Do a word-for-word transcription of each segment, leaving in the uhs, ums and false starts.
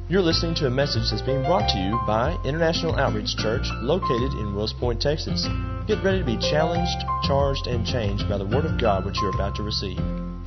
You're listening to a message that's being brought to you by International Outreach Church, located in Wills Point, Texas. Get ready to be challenged, charged, and changed by the Word of God which you're about to receive.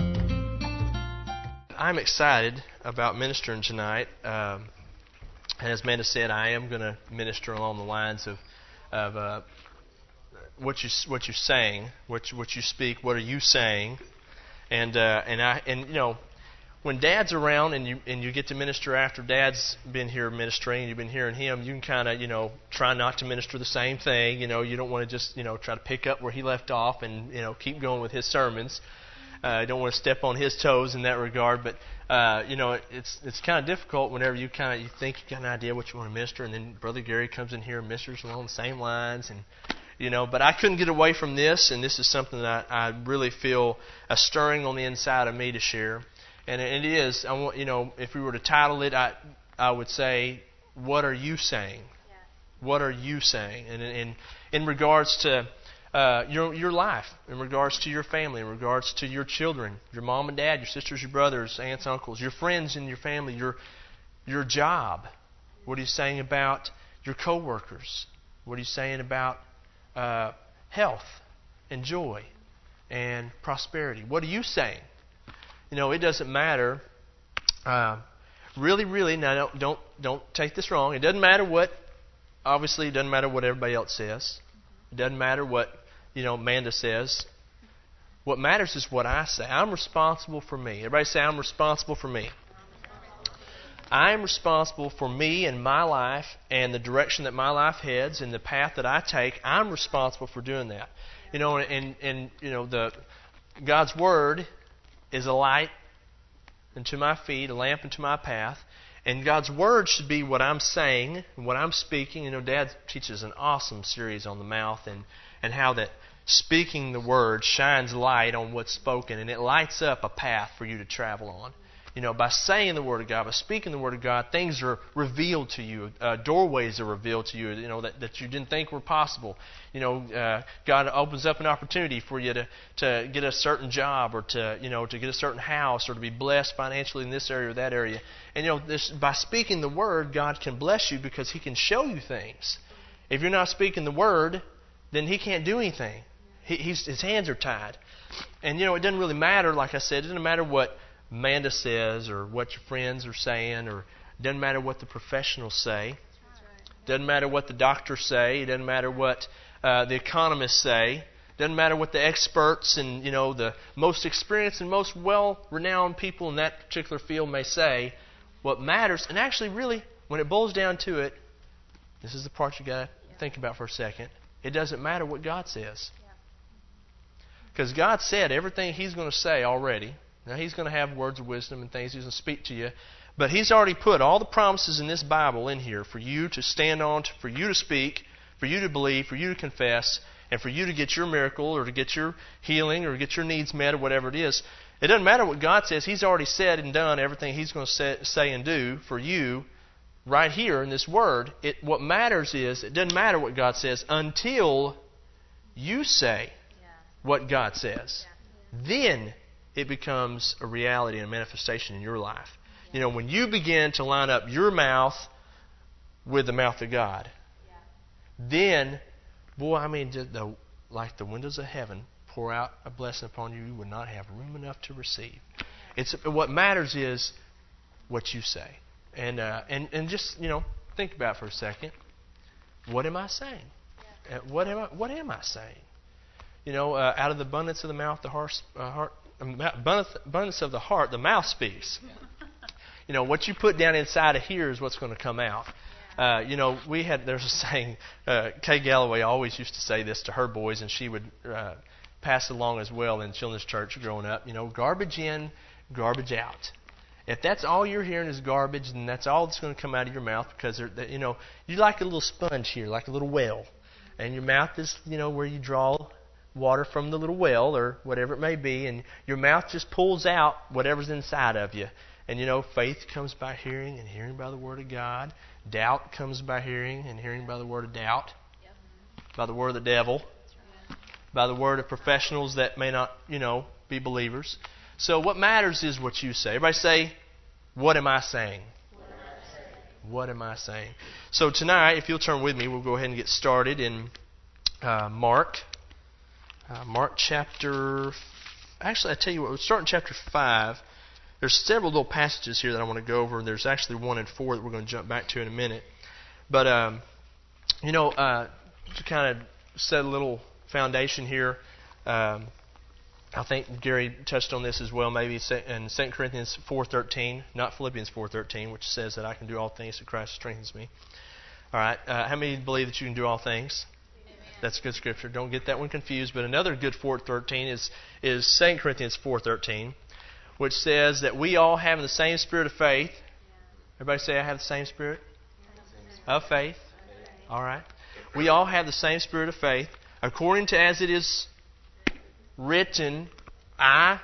I'm excited about ministering tonight. Um, as Amanda said, I am going to minister along the lines of of uh, what you what you're saying, what you, what you speak. What are you saying? And uh, and I and you know. When Dad's around and you and you get to minister after Dad's been here ministering, and you've been hearing him, you can kind of, you know, try not to minister the same thing. You know, you don't want to just, you know, try to pick up where he left off and, you know, keep going with his sermons. Uh, you don't want to step on his toes in that regard. But, uh, you know, it's it's kind of difficult whenever you kind of you think you got an idea what you want to minister, and then Brother Gary comes in here and ministers along the same lines. And, you know, but I couldn't get away from this, and this is something that I, I really feel a stirring on the inside of me to share. And it is, I want, you know, if we were to title it, I I would say, what are you saying? Yeah. What are you saying? And in in regards to uh, your your life, in regards to your family, in regards to your children, your mom and dad, your sisters, your brothers, aunts, uncles, your friends in your family, your your job. What are you saying about your coworkers? What are you saying about uh, health and joy and prosperity? What are you saying? You know, it doesn't matter. Uh, really, really, now don't, don't don't take this wrong. It doesn't matter what. Obviously, it doesn't matter what everybody else says. It doesn't matter what, you know, Amanda says. What matters is what I say. I'm responsible for me. Everybody say, I'm responsible for me. I am responsible for me and my life and the direction that my life heads and the path that I take. I'm responsible for doing that. You know, and and you know the God's Word is a light unto my feet, a lamp unto my path. And God's Word should be what I'm saying, what I'm speaking. You know, Dad teaches an awesome series on the mouth and, and how that speaking the Word shines light on what's spoken, and it lights up a path for you to travel on. You know, by saying the Word of God, by speaking the Word of God, things are revealed to you. Uh, doorways are revealed to you, you know, that, that you didn't think were possible. You know, uh, God opens up an opportunity for you to, to get a certain job or to, you know, to get a certain house or to be blessed financially in this area or that area. And, you know, this, by speaking the Word, God can bless you because He can show you things. If you're not speaking the Word, then He can't do anything. He, he's, his hands are tied. And, you know, it doesn't really matter, like I said, it doesn't matter what Amanda says or what your friends are saying, or it doesn't matter what the professionals say. It doesn't matter what the doctors say. It doesn't matter what uh, the economists say. It doesn't matter what the experts and, you know, the most experienced and most well-renowned people in that particular field may say. What matters, and actually really, when it boils down to it, this is the part you got to yeah. think about for a second. It doesn't matter what God says. Because yeah. God said everything He's going to say already. Now, He's going to have words of wisdom and things He's going to speak to you. But He's already put all the promises in this Bible in here for you to stand on, for you to speak, for you to believe, for you to confess, and for you to get your miracle or to get your healing or get your needs met or whatever it is. It doesn't matter what God says. He's already said and done everything He's going to say, say and do for you right here in this Word. It, what matters is it doesn't matter what God says until you say yeah. what God says. Yeah. Then it becomes a reality and a manifestation in your life. Yeah. You know, when you begin to line up your mouth with the mouth of God, yeah. then, boy, I mean, the, like the windows of heaven pour out a blessing upon you, you would not have room enough to receive. It's what matters is what you say, and uh, and and just you know think about it for a second. What am I saying? Yeah. Uh, what am I? What am I saying? You know, uh, out of the abundance of the mouth, the heart. Uh, heart abundance of the heart, the mouth speaks. You know, what you put down inside of here is what's going to come out. Uh, you know, we had, there's a saying, uh, Kay Galloway always used to say this to her boys, and she would uh, pass it along as well in children's church growing up. You know, garbage in, garbage out. If that's all you're hearing is garbage, then that's all that's going to come out of your mouth because, you know, you're like a little sponge here, like a little well. And your mouth is, you know, where you draw water from the little well or whatever it may be, and your mouth just pulls out whatever's inside of you. And you know, faith comes by hearing, and hearing by the Word of God. Doubt comes by hearing, and hearing by the word of doubt. Yep. By the word of the devil. Right. By the word of professionals that may not, you know, be believers. So what matters is what you say. Everybody say, what am I saying? What am I saying? What am I saying? So tonight, if you'll turn with me, we'll go ahead and get started in uh, Mark. Uh, Mark chapter... Actually, I tell you what, we'll start in chapter five. There's several little passages here that I want to go over, and there's actually one and four that we're going to jump back to in a minute. But, um, you know, uh, to kind of set a little foundation here, um, I think Gary touched on this as well, maybe in Second Corinthians four thirteen, not Philippians four thirteen, which says that I can do all things that Christ strengthens me. All right, uh, how many believe that you can do all things? That's good scripture. Don't get that one confused. But another good four thirteen is is Second Corinthians four thirteen, which says that we all have the same spirit of faith. Everybody say, I have the same spirit of faith. All right. We all have the same spirit of faith. According to as it is written, I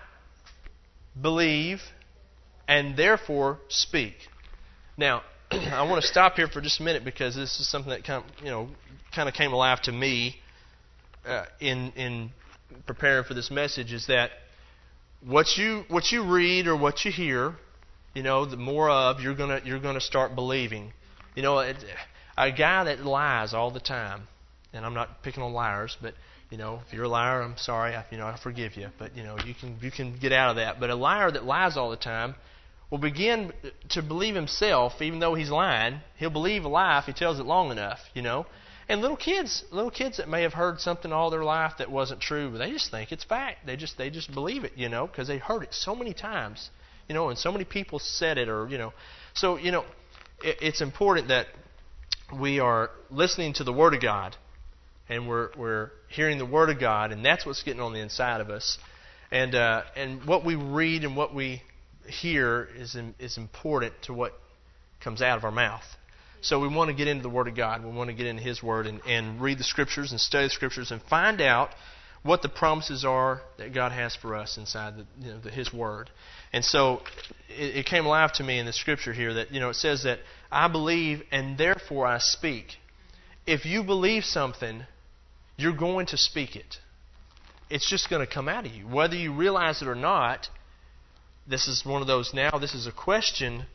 believe and therefore speak. Now, I want to stop here for just a minute because this is something that kind of, you know, kind of came alive to me uh, in in preparing for this message. Is that what you what you read or what you hear, you know, the more of you're gonna you're gonna start believing. You know, it, a guy that lies all the time, and I'm not picking on liars, but you know, if you're a liar, I'm sorry, I, you know, I forgive you, but you know, you can you can get out of that. But a liar that lies all the time will begin to believe himself, even though he's lying. He'll believe a lie if he tells it long enough, you know. And little kids, little kids that may have heard something all their life that wasn't true, but they just think it's fact. They just they just believe it, you know, because they heard it so many times, you know, and so many people said it, or you know. So you know, it, it's important that we are listening to the Word of God, and we're we're hearing the Word of God, and that's what's getting on the inside of us. And uh, and what we read and what we hear is is important to what comes out of our mouth. So we want to get into the Word of God. We want to get into His Word and, and read the Scriptures and study the Scriptures and find out what the promises are that God has for us inside the, you know, the, His Word. And so it, it came alive to me in the Scripture here that, you know, it says that I believe and therefore I speak. If you believe something, you're going to speak it. It's just going to come out of you. Whether you realize it or not, this is one of those now, this is a question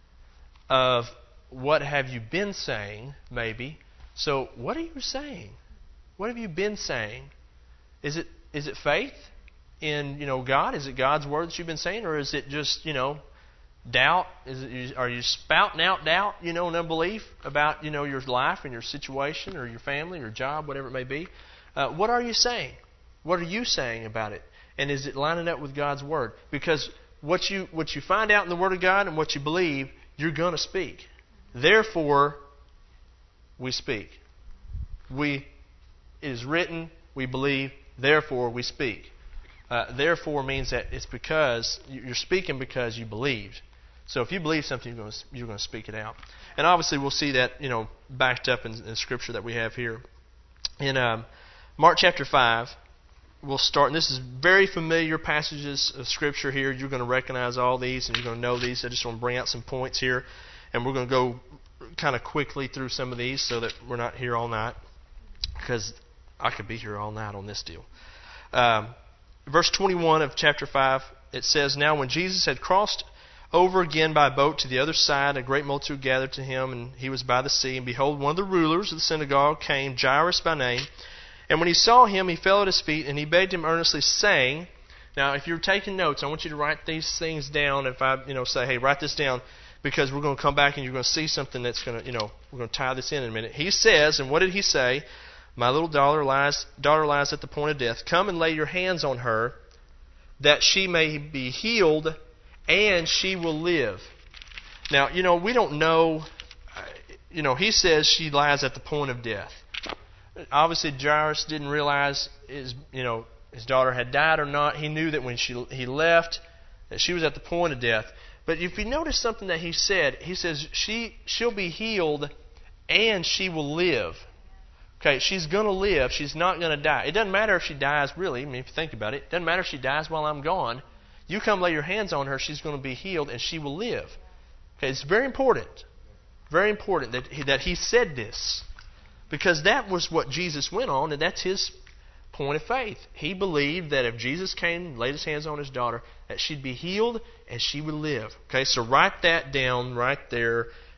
of what have you been saying, maybe. So what are you saying? What have you been saying? Is it is it faith in, you know, God? Is it God's word that you've been saying? Or is it just, you know, doubt? Is it, are you spouting out doubt, you know, and unbelief about, you know, your life and your situation or your family or job, whatever it may be? Uh, what are you saying? What are you saying about it? And is it lining up with God's word? Because what you what you find out in the Word of God and what you believe, you're going to speak. Therefore, we speak. We it is written, we believe, therefore we speak. Uh, therefore means that it's because you're speaking because you believed. So if you believe something, you're going to, you're going to speak it out. And obviously, we'll see that, you know, backed up in, in Scripture that we have here in um, Mark chapter five. We'll start, and this is very familiar passages of Scripture here. You're going to recognize all these, and you're going to know these. I just want to bring out some points here, and we're going to go kind of quickly through some of these so that we're not here all night, because I could be here all night on this deal. Um, verse twenty-one of chapter five, it says, Now when Jesus had crossed over again by boat to the other side, a great multitude gathered to him, and he was by the sea. And behold, one of the rulers of the synagogue came, Jairus by name. And when he saw him, he fell at his feet, and he begged him earnestly, saying, now, if you're taking notes, I want you to write these things down. If I, you know, say, hey, write this down, because we're going to come back and you're going to see something that's going to, you know, we're going to tie this in in a minute. He says, and what did he say? My little daughter lies, daughter lies at the point of death. Come and lay your hands on her, that she may be healed, and she will live. Now, you know, we don't know. You know, he says she lies at the point of death. Obviously, Jairus didn't realize his, you know, his daughter had died or not. He knew that when she he left, that she was at the point of death. But if you notice something that he said, he says she she'll be healed and she will live. Okay, she's going to live. She's not going to die. It doesn't matter if she dies, really. I mean, if you think about it, it doesn't matter if she dies while I'm gone. You come lay your hands on her, she's going to be healed and she will live. Okay, it's very important, very important that he, that he said this. Because that was what Jesus went on, and that's his point of faith. He believed that if Jesus came and laid his hands on his daughter, that she'd be healed and she would live. Okay, so write that down right there.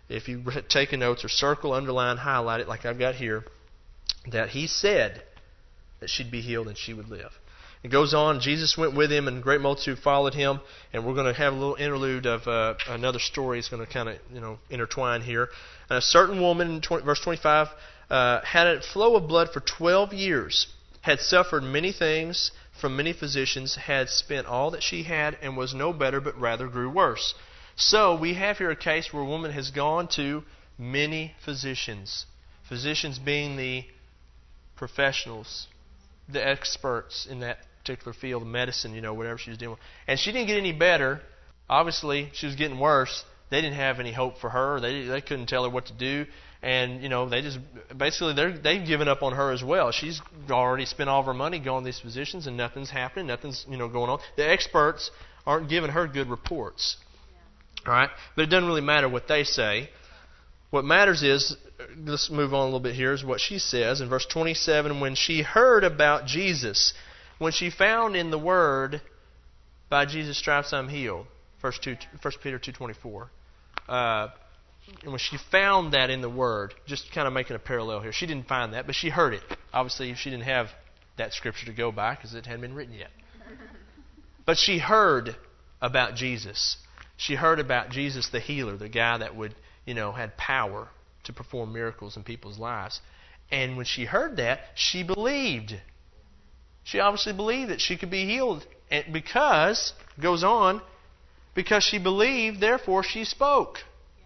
if you take notes or circle, underline, highlight it like I've got here, that he said that she'd be healed and she would live. It goes on, Jesus went with him and a great multitude followed him. And we're going to have a little interlude of uh, another story. It's going to kind of, you know, intertwine here. And a certain woman, in twenty, verse twenty-five, uh, had a flow of blood for twelve years, had suffered many things from many physicians, had spent all that she had, and was no better, but rather grew worse. So we have here a case where a woman has gone to many physicians. Physicians being the professionals, the experts in that particular field of medicine, you know, whatever she was dealing with. And she didn't get any better. Obviously, she was getting worse. They didn't have any hope for her. They they couldn't tell her what to do. And, you know, they just, basically, they're, they've given up on her as well. She's already spent all of her money going to these physicians, and nothing's happening. Nothing's, you know, going on. The experts aren't giving her good reports. All right? But it doesn't really matter what they say. What matters is, let's move on a little bit here, is what she says in verse twenty-seven. When she heard about Jesus, when she found in the Word, by Jesus' stripes I'm healed, First Peter two twenty-four. Uh, and when she found that in the Word, just kind of making a parallel here, she didn't find that, but she heard it. Obviously, she didn't have that scripture to go by because it hadn't been written yet. But she heard about Jesus. She heard about Jesus the healer, the guy that would, you know, had power to perform miracles in people's lives. And when she heard that, she believed. She obviously believed that she could be healed. And because, goes on, because she believed, therefore she spoke.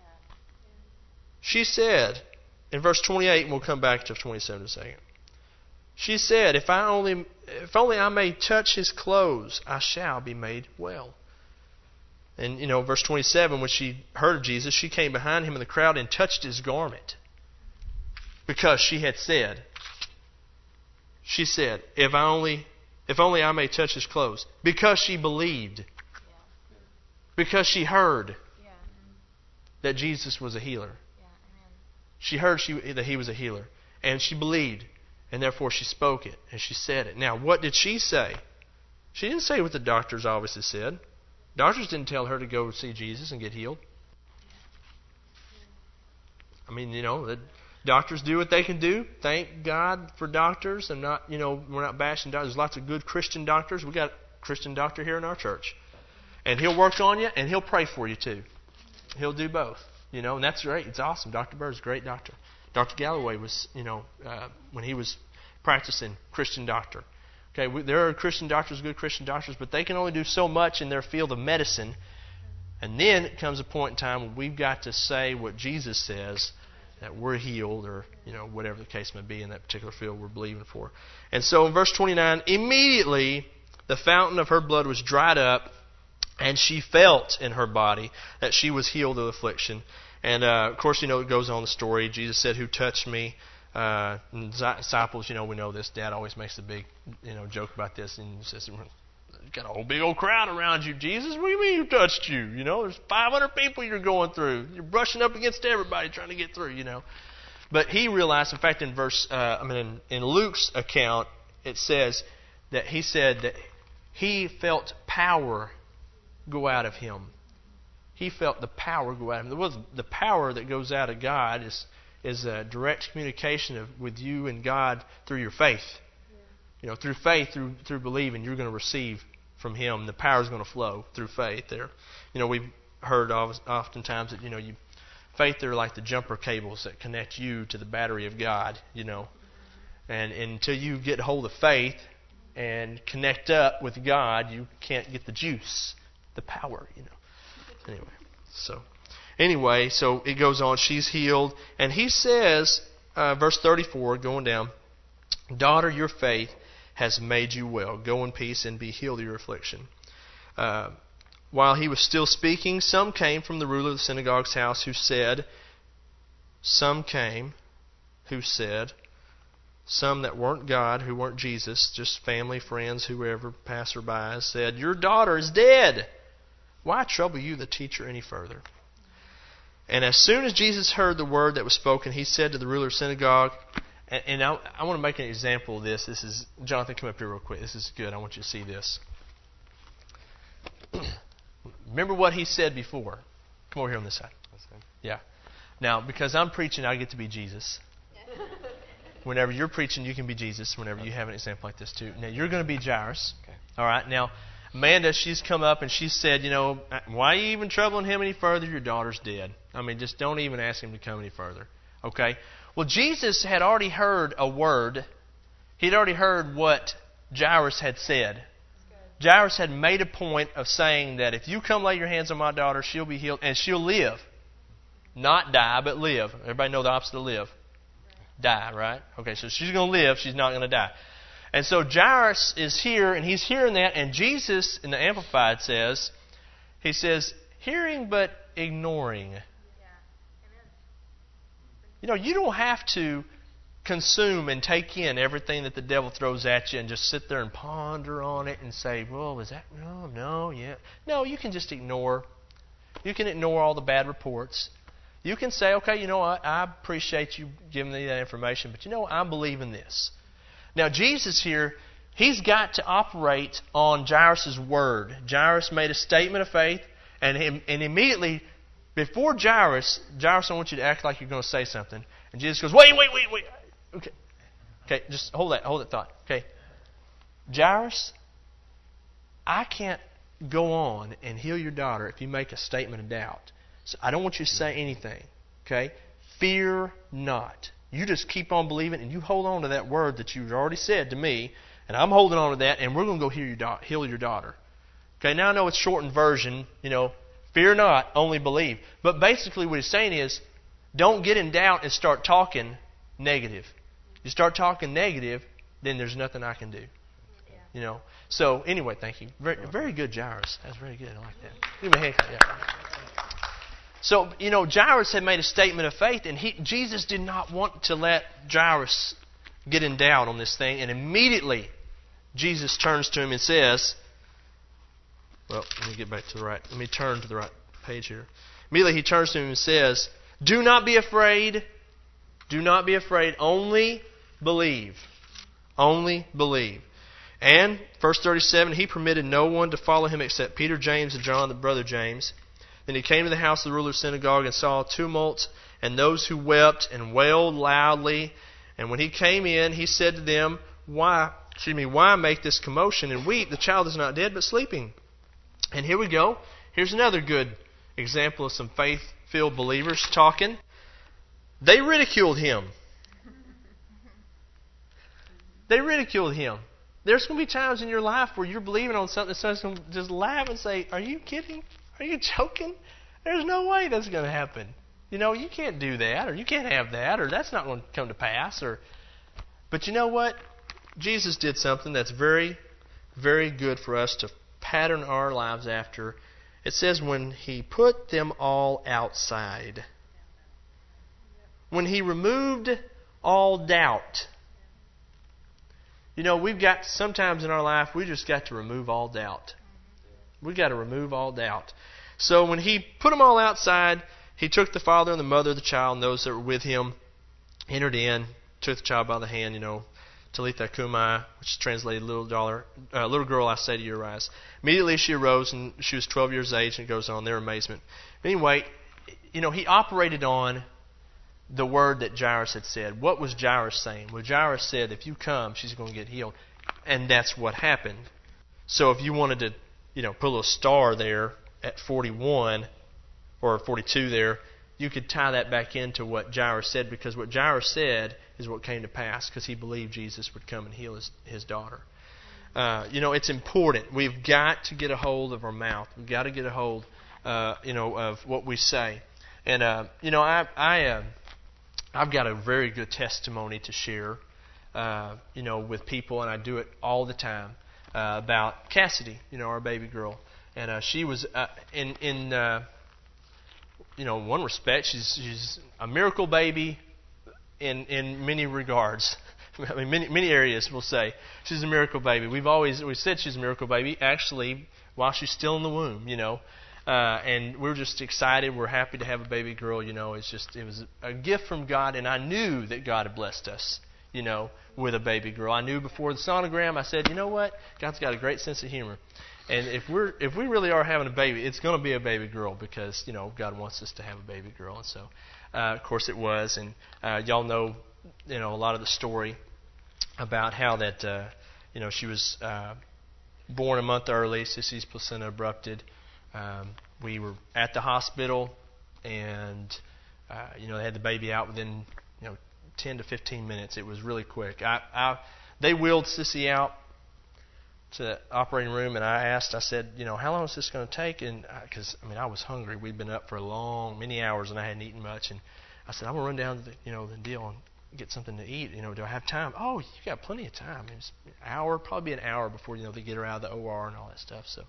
She said, in verse twenty-eight, and we'll come back to twenty-seven in a second. She said, if I only, if only I may touch his clothes, I shall be made well. And, you know, verse twenty-seven, when she heard of Jesus, she came behind him in the crowd and touched his garment. Because she had said, she said, if I only, if only I may touch his clothes. Because she believed. Because she heard that Jesus was a healer. She heard she, that he was a healer. And she believed. And therefore she spoke it. And she said it. Now, what did she say? She didn't say what the doctors obviously said. Doctors didn't tell her to go see Jesus and get healed. I mean, you know, the doctors do what they can do. Thank God for doctors. I'm not, you know, we're not bashing doctors. There's lots of good Christian doctors. We've got a Christian doctor here in our church. And he'll work on you and he'll pray for you too. He'll do both. You know, and that's great. It's awesome. Doctor Bird's a great doctor. Doctor Galloway was, you know, uh, when he was practicing, Christian doctor. Okay, we, there are Christian doctors, good Christian doctors, but they can only do so much in their field of medicine. And then it comes a point in time when we've got to say what Jesus says, that we're healed, or, you know, whatever the case may be in that particular field we're believing for. And so in verse twenty-nine, immediately the fountain of her blood was dried up, and she felt in her body that she was healed of affliction. And, uh, of course, you know, it goes on the story. Jesus said, who touched me? Uh, and disciples, you know, we know this. Dad always makes a big, you know, joke about this. And he says, you've got a whole big old crowd around you, Jesus. What do you mean who touched you? You know, there's five hundred people you're going through. You're brushing up against everybody trying to get through, you know. But he realized, in fact, in verse, uh, I mean, in, in Luke's account, it says that he said that he felt power go out of him. He felt the power go out of him. There was the power that goes out of God is is a direct communication of, with you and God through your faith. Yeah. You know, through faith, through through believing, you're going to receive from Him. The power is going to flow through faith. There, you know, we've heard of, oftentimes that you know, you faith they're like the jumper cables that connect you to the battery of God. You know, and, and until you get hold of faith and connect up with God, you can't get the juice, the power. You know. Anyway, so anyway, so it goes on. She's healed, and he says, uh, verse thirty-four, going down, daughter, your faith has made you well. Go in peace and be healed of your affliction. Uh, while he was still speaking, some came from the ruler of the synagogue's house who said, some came who said, some that weren't God, who weren't Jesus, just family, friends, whoever, passerby, said, your daughter is dead. Why trouble you, the teacher, any further? And as soon as Jesus heard the word that was spoken, he said to the ruler of the synagogue, and, and I, I want to make an example of this. This is, Jonathan, come up here real quick. This is good. I want you to see this. Remember what he said before. Come over here on this side. Yeah. Now, because I'm preaching, I get to be Jesus. Whenever you're preaching, you can be Jesus. Whenever you have an example like this too. Now, you're going to be Jairus. Okay. All right. Now, Amanda, she's come up and she said, you know, why are you even troubling him any further? Your daughter's dead. I mean, just don't even ask him to come any further. Okay. Well, Jesus had already heard a word. He'd already heard what Jairus had said. Jairus had made a point of saying that if you come lay your hands on my daughter, she'll be healed and she'll live. Not die, but live. Everybody know the opposite of live. Die, right? Okay, so she's going to live. She's not going to die. And so Jairus is here, and he's hearing that, and Jesus, in the Amplified, says, he says, hearing but ignoring. You know, you don't have to consume and take in everything that the devil throws at you and just sit there and ponder on it and say, well, is that, no, no, yeah. No, you can just ignore. You can ignore all the bad reports. You can say, okay, you know what, I appreciate you giving me that information, but you know what, I'm believing this. Now, Jesus here, he's got to operate on Jairus' word. Jairus made a statement of faith, and, him, and immediately, before Jairus, Jairus, I want you to act like you're going to say something. And Jesus goes, wait, wait, wait, wait. Okay, okay, just hold that, hold that thought. Okay, Jairus, I can't go on and heal your daughter if you make a statement of doubt. So I don't want you to say anything. Okay? Fear not. You just keep on believing and you hold on to that word that you've already said to me, and I'm holding on to that, and we're going to go heal your, da- heal your daughter. Okay, now I know it's shortened version, you know, fear not, only believe. But basically what he's saying is, don't get in doubt and start talking negative. You start talking negative, then there's nothing I can do. Yeah. You know. So anyway, thank you. Very, very good, Jairus. That's very good. I like that. Give me a hand clap. Yeah. So, you know, Jairus had made a statement of faith, and he, Jesus did not want to let Jairus get in doubt on this thing. And immediately, Jesus turns to him and says, well, let me get back to the right. Let me turn to the right page here. Immediately, he turns to him and says, do not be afraid. Do not be afraid. Only believe. Only believe. And, verse thirty-seven, he permitted no one to follow him except Peter, James, and John, the brother James. Then he came to the house of the ruler of the synagogue and saw tumult and those who wept and wailed loudly. And when he came in, he said to them, Why, excuse me, why make this commotion and weep? The child is not dead, but sleeping. And here we go. Here's another good example of some faith-filled believers talking. They ridiculed him. They ridiculed him. There's going to be times in your life where you're believing on something, someone's going to just laugh and say, are you kidding? Are you joking? There's no way that's going to happen. You know, you can't do that, or you can't have that, or that's not going to come to pass. Or, But you know what? Jesus did something that's very, very good for us to pattern our lives after. It says when he put them all outside. When he removed all doubt. You know, we've got, sometimes in our life, we just got to remove all doubt. We've got to remove all doubt. So when he put them all outside, he took the father and the mother of the child and those that were with him, entered in, took the child by the hand, you know, Talitha Kumai, which is translated, little, dollar, uh, little girl, I say to you, arise. Immediately she arose, and she was twelve years of age, and it goes on, their amazement. Anyway, you know, he operated on the word that Jairus had said. What was Jairus saying? Well, Jairus said, if you come, she's going to get healed. And that's what happened. So if you wanted to, you know, put a little star there at forty-one or forty-two there, you could tie that back into what Jairus said, because what Jairus said is what came to pass, because he believed Jesus would come and heal his, his daughter. Uh, you know, it's important. We've got to get a hold of our mouth. We've got to get a hold, uh, you know, of what we say. And, uh, you know, I, I, uh, I've got a very good testimony to share, uh, you know, with people, and I do it all the time, uh, about Cassidy, you know, our baby girl. And uh, she was, uh, in, in uh, you know, one respect, she's, she's a miracle baby in, in many regards. I mean, many, many areas we'll say she's a miracle baby. We've always we said she's a miracle baby, actually, while she's still in the womb, you know. Uh, and we're just excited. We're happy to have a baby girl, you know. It's just, it was a gift from God, and I knew that God had blessed us, you know, with a baby girl. I knew before the sonogram, I said, you know what? God's got a great sense of humor. And if we're if we really are having a baby, it's going to be a baby girl, because, you know, God wants us to have a baby girl. And so Uh, of course, it was, and uh, y'all know, you know, a lot of the story about how that, uh, you know, she was uh, born a month early. Sissy's placenta abrupted. Um, we were at the hospital, and uh, you know, they had the baby out within, you know, ten to fifteen minutes. It was really quick. I, I they wheeled Sissy out to the operating room, and I asked, I said, you know, how long is this going to take? And because I, I mean, I was hungry. We'd been up for a long, many hours, and I hadn't eaten much. And I said, I'm gonna run down to the, you know, the deal and get something to eat. You know, do I have time? Oh, you got plenty of time. It was an hour, probably an hour before, you know, they get her out of the O R and all that stuff. So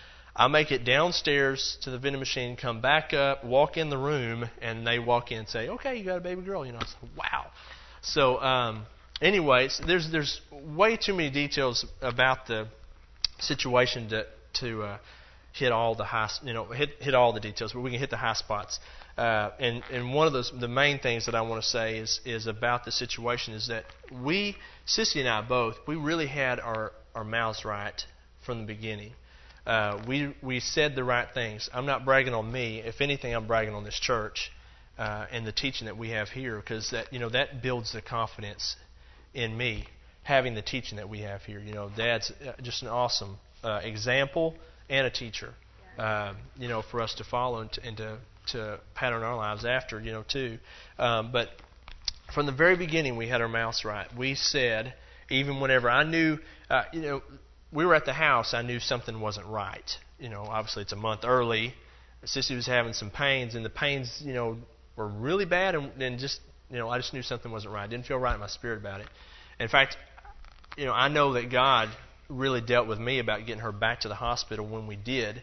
I make it downstairs to the vending machine, come back up, walk in the room, and they walk in and say, okay, you got a baby girl. You know, I said, wow. So, um, anyways, there's there's way too many details about the situation to to uh, hit all the high, you know, hit hit all the details, but we can hit the high spots. Uh, and and one of those, the main things that I want to say is is about the situation is that we, Sissy and I both, we really had our our mouths right from the beginning. Uh, we we said the right things. I'm not bragging on me. If anything, I'm bragging on this church uh, and the teaching that we have here, because that you know that builds the confidence in me having the teaching that we have here. You know, Dad's just an awesome uh, example and a teacher. Uh, you know, for us to follow and to, and to to pattern our lives after. You know, too. Um, but from the very beginning, we had our mouths right. We said, even whenever I knew, uh, you know. We were at the house, I knew something wasn't right. You know, obviously it's a month early. Sissy was having some pains, and the pains, you know, were really bad, and, and just, you know, I just knew something wasn't right. I didn't feel right in my spirit about it. In fact, you know, I know that God really dealt with me about getting her back to the hospital when we did,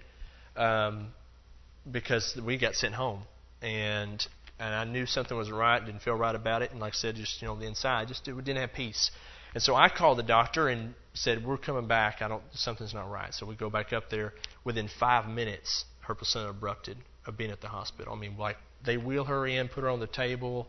um, because we got sent home, and and I knew something wasn't right, didn't feel right about it, and like I said, just, you know, the inside, just we didn't have peace. And so I called the doctor and said, we're coming back. I don't, something's not right. So we go back up there. Within five minutes, her placenta abrupted of being at the hospital. I mean, like, they wheel her in, put her on the table,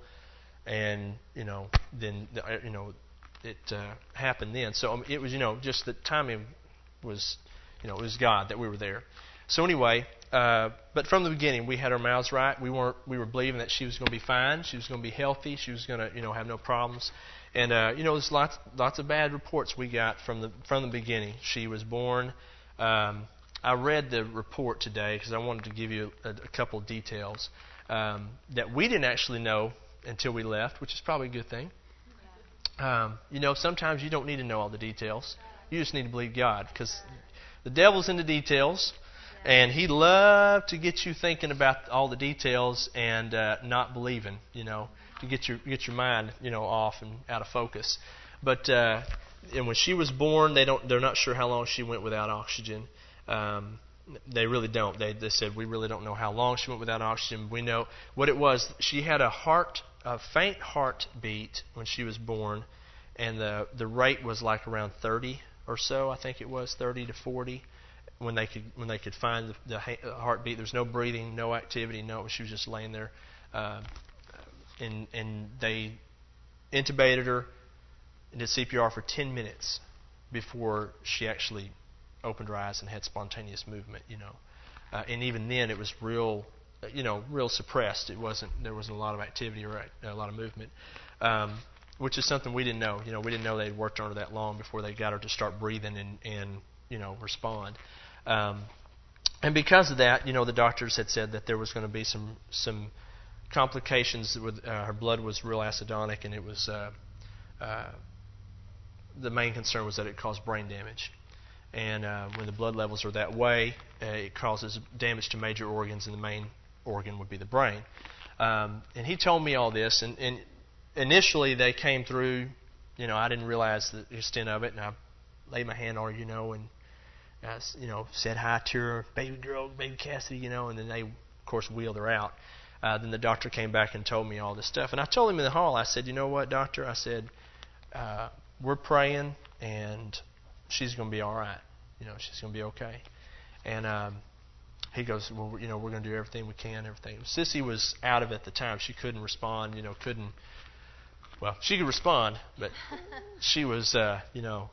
and, you know, then, you know, it uh, happened then. So um, it was, you know, just the timing was, you know, it was God that we were there. So anyway, uh, but from the beginning, we had our mouths right. We weren't, we were believing that she was going to be fine. She was going to be healthy. She was going to, you know, have no problems. And uh, you know, there's lots, lots of bad reports we got from the from the beginning. She was born. Um, I read the report today because I wanted to give you a, a couple of details um, that we didn't actually know until we left, which is probably a good thing. Um, you know, sometimes you don't need to know all the details. You just need to believe God, because the devil's in the details, and he loved to get you thinking about all the details and uh, not believing. You know. To get your get your mind, you know, off and out of focus. But uh, and when she was born, they don't they're not sure how long she went without oxygen. Um, they really don't. They they said we really don't know how long she went without oxygen. We know what it was. She had a heart a faint heartbeat when she was born, and the the rate was like around thirty or so. I think it was thirty to forty when they could when they could find the, the heartbeat. There's no breathing, no activity, no. She was just laying there. Uh, And, and they intubated her and did C P R for ten minutes before she actually opened her eyes and had spontaneous movement. You know, uh, and even then it was real, you know, real suppressed. It wasn't there wasn't a lot of activity or a lot of movement, um, which is something we didn't know. You know, we didn't know they'd worked on her that long before they got her to start breathing and, and you know respond. Um, and because of that, you know, the doctors had said that there was going to be some some complications with uh, her blood was real acidotic, and it was uh, uh, the main concern was that it caused brain damage. And uh, when the blood levels are that way, uh, it causes damage to major organs, and the main organ would be the brain. Um, and he told me all this, and, and initially they came through. You know, I didn't realize the extent of it, and I laid my hand on her, you know, and I, you know, said hi to her, baby girl, baby Cassidy, you know, and then they, of course, wheeled her out. Uh, then the doctor came back and told me all this stuff. And I told him in the hall, I said, you know what, doctor? I said, uh, we're praying, and she's going to be all right. You know, she's going to be okay. And um, he goes, well, you know, we're going to do everything we can, everything. Sissy was out of it at the time. She couldn't respond, you know, couldn't, well, she could respond, but she was, uh, you know,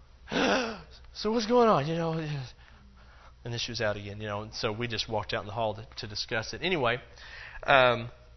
so what's going on, you know? And then she was out again, you know. And so we just walked out in the hall to, to discuss it. Anyway, Um,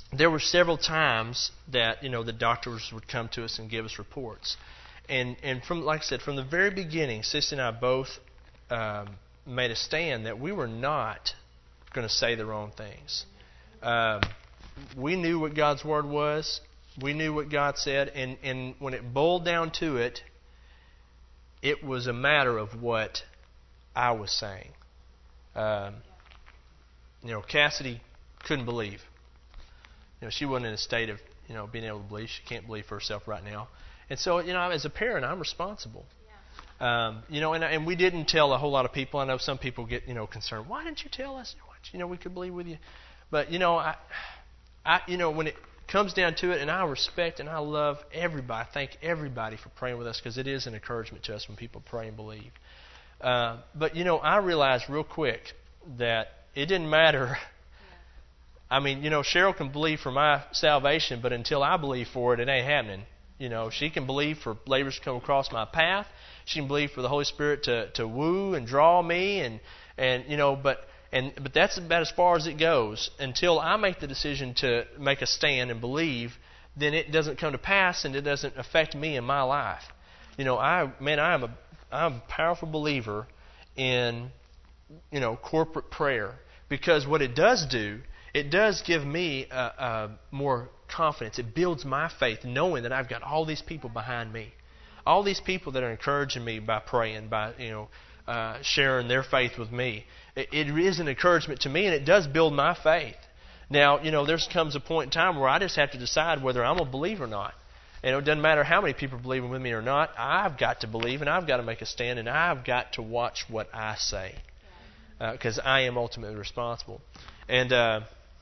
there were several times that, you know, the doctors would come to us and give us reports. And and from, like I said, from the very beginning, Sissy and I both um, made a stand that we were not going to say the wrong things. Um, we knew what God's Word was. We knew what God said. And, and when it boiled down to it, it was a matter of what I was saying. Um, you know, Cassidy couldn't believe. You know, she wasn't in a state of, you know, being able to believe. She can't believe for herself right now. And so, you know, as a parent, I'm responsible. Yeah. Um, you know, and and we didn't tell a whole lot of people. I know some people get, you know, concerned. Why didn't you tell us? You know, we could believe with you. But, you know, I, I, you know, when it comes down to it, and I respect and I love everybody. I thank everybody for praying with us, because it is an encouragement to us when people pray and believe. Uh, but, you know, I realized real quick that it didn't matter. I mean, you know, Cheryl can believe for my salvation, but until I believe for it, it ain't happening. You know, she can believe for labors to come across my path. She can believe for the Holy Spirit to, to woo and draw me, and and you know, but and but that's about as far as it goes. Until I make the decision to make a stand and believe, then it doesn't come to pass, and it doesn't affect me in my life. You know, I man, I am a I'm a powerful believer in, you know, corporate prayer, because what it does do, it does give me a, a more confidence. It builds my faith, knowing that I've got all these people behind me, all these people that are encouraging me by praying, by, you know, uh, sharing their faith with me. It, it is an encouragement to me, and it does build my faith. Now, you know, there comes a point in time where I just have to decide whether I'm going to believe or not. And it doesn't matter how many people believe with me or not. I've got to believe, and I've got to make a stand, and I've got to watch what I say, because uh, I am ultimately responsible. And uh,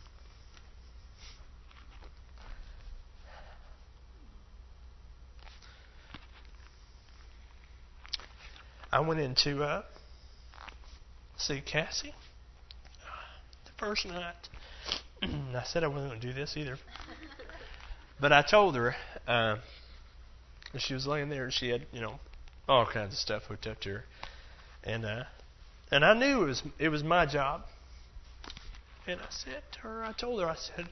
I went into uh, see Cassie the first night. I said I wasn't going to do this either, but I told her uh, she was laying there and she had, you know, all kinds of stuff hooked up to her, and uh, and I knew it was it was my job. And I said to her, I told her, I said,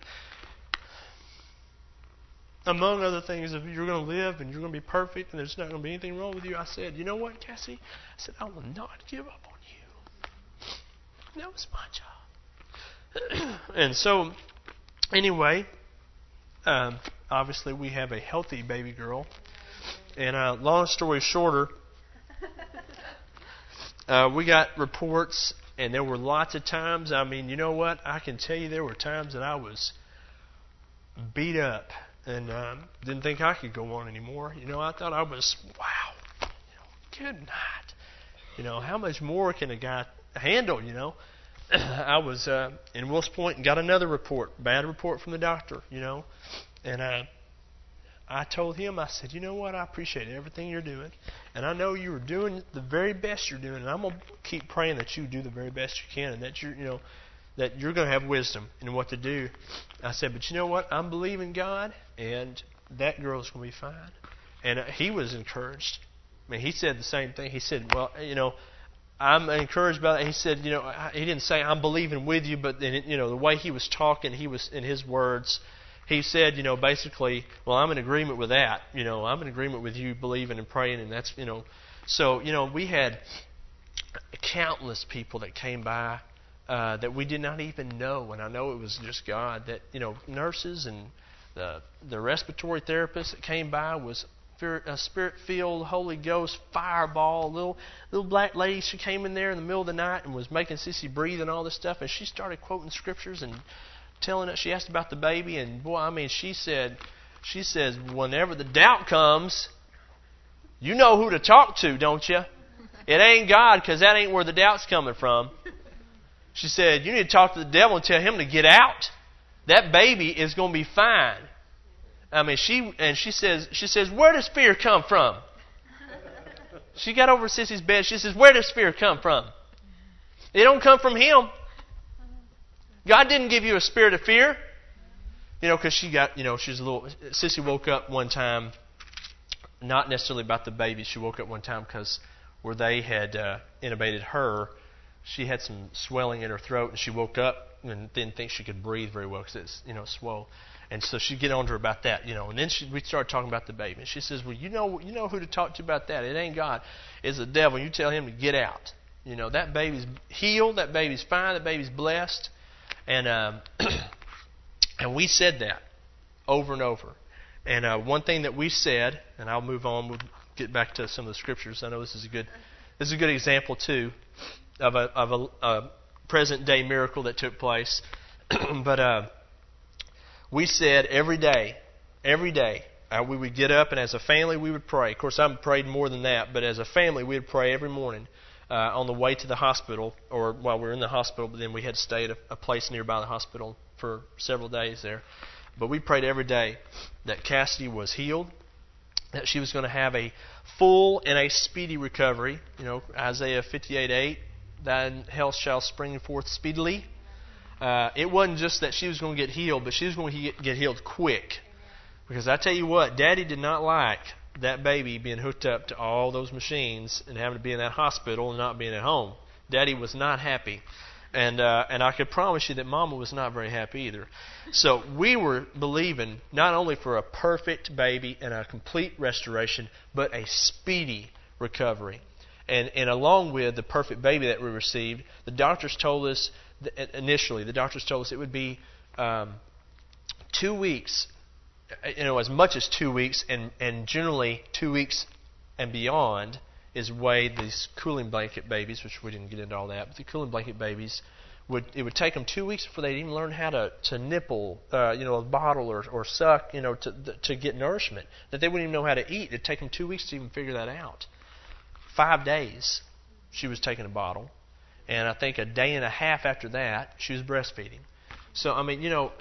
among other things, if you're going to live and you're going to be perfect and there's not going to be anything wrong with you, I said, you know what, Cassie? I said, I will not give up on you. That was my job. And so, anyway, um, obviously we have a healthy baby girl. And uh, long story shorter, uh, we got reports, and there were lots of times, I mean, you know what? I can tell you there were times that I was beat up and um, didn't think I could go on anymore. You know, I thought I was, wow, you know, good night. You know, how much more can a guy handle, you know? I was uh, in Wills Point and got another report, bad report from the doctor, you know. And uh, I told him, I said, you know what, I appreciate everything you're doing. And I know you're doing the very best you're doing. And I'm going to keep praying that you do the very best you can, and that you're, you know, that you're going to have wisdom in what to do. I said, but you know what? I'm believing God, and that girl's going to be fine. And uh, he was encouraged. I mean, he said the same thing. He said, well, you know, I'm encouraged by that. He said, you know, I, he didn't say I'm believing with you, but, in, you know, the way he was talking, he was, in his words, he said, you know, basically, well, I'm in agreement with that. You know, I'm in agreement with you believing and praying, and that's, you know. So, you know, we had countless people that came by Uh, that we did not even know, and I know it was just God, that, you know, nurses and the the respiratory therapist that came by was a Spirit-filled, Holy Ghost fireball, little little black lady. She came in there in the middle of the night and was making Sissy breathe and all this stuff, and she started quoting scriptures and telling us. She asked about the baby, and boy, I mean, she said, she says, whenever the doubt comes, you know who to talk to, don't you? It ain't God, because that ain't where the doubt's coming from. She said, you need to talk to the devil and tell him to get out. That baby is going to be fine. I mean, she and she says, she says, where does fear come from? She got over Sissy's bed. She says, where does fear come from? It don't come from him. God didn't give you a spirit of fear. You know, because she got, you know, she's a little. Sissy woke up one time, not necessarily about the baby. She woke up one time because where they had uh, intubated her. she had some swelling in her throat, and she woke up and didn't think she could breathe very well because it's, you know, swole. And so she'd get on to her about that, you know. And then she, we started talking about the baby. And she says, well, you know you know who to talk to about that. It ain't God. It's the devil. You tell him to get out. You know, that baby's healed. That baby's fine. That baby's blessed. And um, and we said that over and over. And uh, one thing that we said, and I'll move on. We'll get back to some of the scriptures. I know this is a good this is a good example, too, of a, of a, a present-day miracle that took place. but... Uh, We said every day, every day, uh, we would get up, and as a family we would pray. Of course, I prayed more than that, but as a family we would pray every morning uh, on the way to the hospital, or while we were in the hospital, but then we had to stay at a, a place nearby the hospital for several days there. But we prayed every day that Cassidy was healed, that she was going to have a full and a speedy recovery. You know, Isaiah fifty-eight eight, thine health shall spring forth speedily. Uh, it wasn't just that she was going to get healed, but she was going to get, get healed quick. Because I tell you what, Daddy did not like that baby being hooked up to all those machines and having to be in that hospital and not being at home. Daddy was not happy. And uh, and I could promise you that Mama was not very happy either. So we were believing not only for a perfect baby and a complete restoration, but a speedy recovery. And, and along with the perfect baby that we received, the doctors told us, initially, the doctors told us it would be um, two weeks, you know, as much as two weeks, and, and generally two weeks and beyond is the way these cooling blanket babies, which we didn't get into all that, but the cooling blanket babies, would it would take them two weeks before they'd even learn how to, to nipple, uh, you know, a bottle or, or suck, you know, to to get nourishment, that they wouldn't even know how to eat. It'd take them two weeks to even figure that out. Five days she was taking a bottle. And I think a day and a half after that, she was breastfeeding. So, I mean, you know,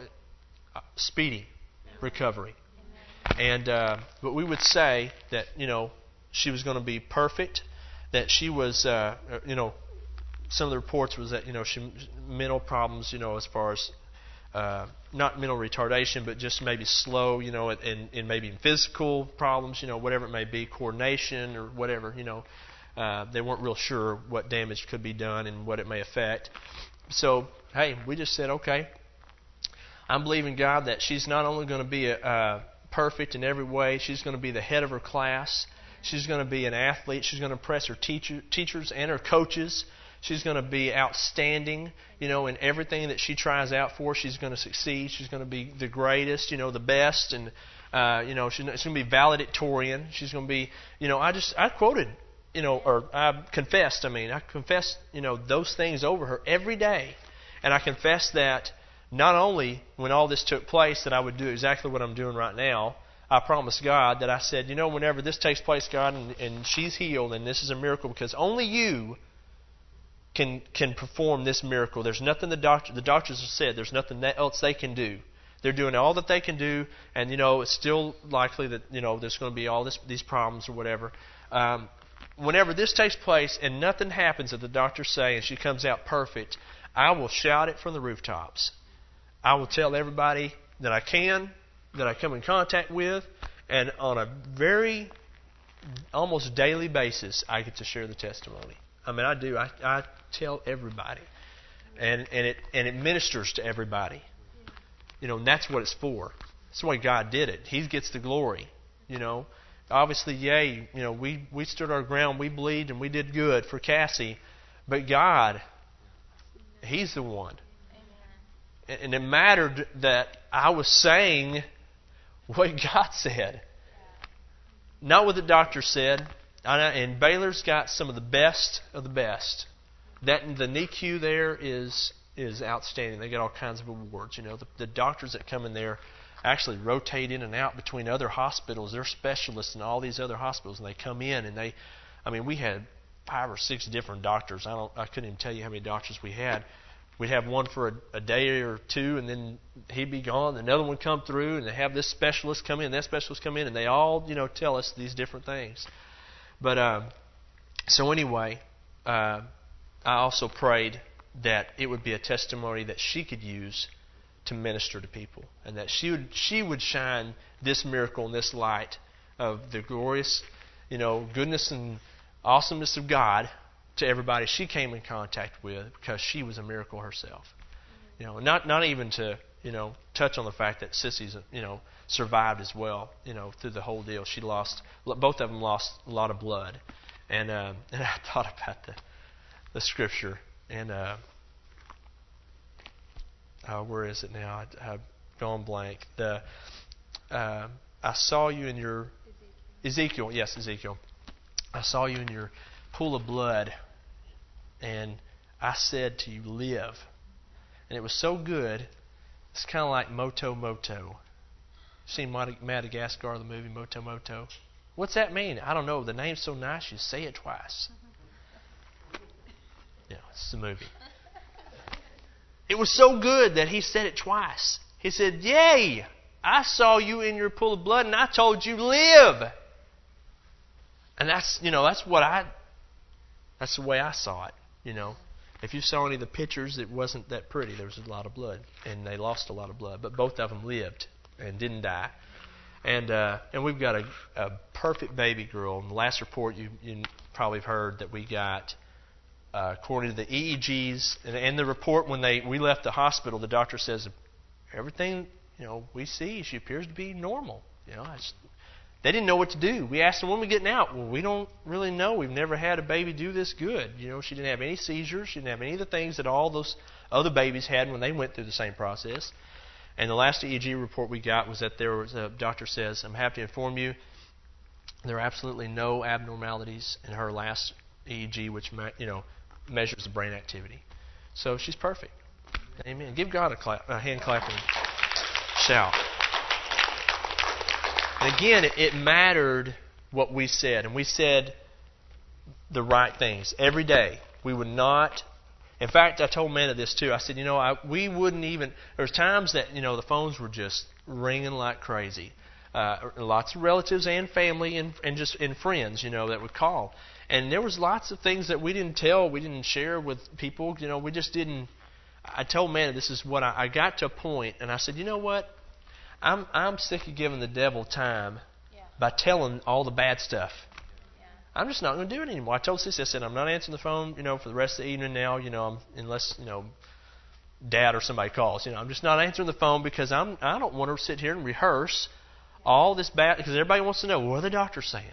speedy recovery. And uh, but we would say that, you know, she was going to be perfect, that she was, uh, you know, some of the reports was that, you know, she mental problems, you know, as far as uh, not mental retardation, but just maybe slow, you know, and, and maybe in physical problems, you know, whatever it may be, coordination or whatever, you know. Uh, they weren't real sure what damage could be done and what it may affect. So, hey, we just said, okay, I'm believing God that she's not only going to be a, uh, perfect in every way, she's going to be the head of her class. She's going to be an athlete. She's going to impress her teacher, teachers and her coaches. She's going to be outstanding, you know, in everything that she tries out for. She's going to succeed. She's going to be the greatest, you know, the best, and uh, you know, she's going to be valedictorian. She's going to be, you know, I just I quoted. You know, or I confessed, I mean, I confessed, you know, those things over her every day. And I confessed that not only when all this took place that I would do exactly what I'm doing right now, I promised God that I said, you know, whenever this takes place, God, and, and she's healed, and this is a miracle because only you can can perform this miracle. There's nothing the doctor the doctors have said. There's nothing else they can do. They're doing all that they can do, and, you know, it's still likely that, you know, there's going to be all this these problems or whatever. Um, Whenever this takes place and nothing happens that the doctors say and she comes out perfect, I will shout it from the rooftops. I will tell everybody that I can, that I come in contact with, and on a very, almost daily basis, I get to share the testimony. I mean, I do. I, I tell everybody. And, and, it, and it ministers to everybody. You know, and that's what it's for. That's why God did it. He gets the glory, you know. Obviously, yay, you know, we, we stood our ground, we believed, and we did good for Cassie. But God, He's the one. Amen. And it mattered that I was saying what God said. Not what the doctor said. And Baylor's got some of the best of the best. That the N I C U there is is outstanding. They get all kinds of awards. You know, the, the doctors that come in there actually rotate in and out between other hospitals. They're specialists in all these other hospitals, and they come in and they, I mean, we had five or six different doctors. I don't, I couldn't even tell you how many doctors we had. We'd have one for a, a day or two, and then he'd be gone. Another one would come through, and they have this specialist come in, that specialist come in, and they all, you know, tell us these different things. But uh, so anyway, uh, I also prayed that it would be a testimony that she could use to minister to people, and that she would she would shine this miracle and this light of the glorious, you know, goodness and awesomeness of God to everybody she came in contact with, because she was a miracle herself. You know, not not even to, you know, touch on the fact that Sissy's, you know, survived as well, you know, through the whole deal. She lost, both of them lost a lot of blood. And, uh, and I thought about the, the scripture, and uh, uh, where is it now? I, I've gone blank. The uh, I saw you in your Ezekiel. Ezekiel, yes, Ezekiel. I saw you in your pool of blood, and I said to you, live. And it was so good. It's kind of like Moto Moto. Seen Madagascar, the movie Moto Moto? What's that mean? I don't know. The name's so nice, you say it twice. Yeah, it's the movie. It was so good that he said it twice. He said, yay, I saw you in your pool of blood, and I told you live. And that's, you know, that's what I, that's the way I saw it, you know. If you saw any of the pictures, it wasn't that pretty. There was a lot of blood, and they lost a lot of blood. But both of them lived and didn't die. And uh, and we've got a, a perfect baby girl. In the last report, you, you probably have heard that we got, uh, according to the E E Gs, and, and the report when they we left the hospital, the doctor says, everything, you know, we see, she appears to be normal. You know, it's, they didn't know what to do. We asked them, when are we getting out? Well, we don't really know. We've never had a baby do this good. You know, she didn't have any seizures. She didn't have any of the things that all those other babies had when they went through the same process. And the last E E G report we got was that there was a doctor says, I'm happy to inform you, there are absolutely no abnormalities in her last E E G, which you know measures the brain activity. So she's perfect. Amen. Give God a, clap, a hand clap and shout. And again, it, it mattered what we said. And we said the right things every day. We would not... In fact, I told Amanda this too. I said, you know, I, we wouldn't even... There's times that, you know, the phones were just ringing like crazy. Uh, lots of relatives and family and, and just and friends, you know, that would call. And there was lots of things that we didn't tell, we didn't share with people. You know, we just didn't... I told Amanda, this is what I, I got to a point, and I said, you know what? I'm I'm sick of giving the devil time yeah. by telling all the bad stuff. Yeah. I'm just not going to do it anymore. I told Sissy, I said, I'm not answering the phone, you know, for the rest of the evening now, you know, I'm, unless, you know, Dad or somebody calls. You know, I'm just not answering the phone because I'm I don't want to sit here and rehearse all this bad, because everybody wants to know, what are the doctors saying?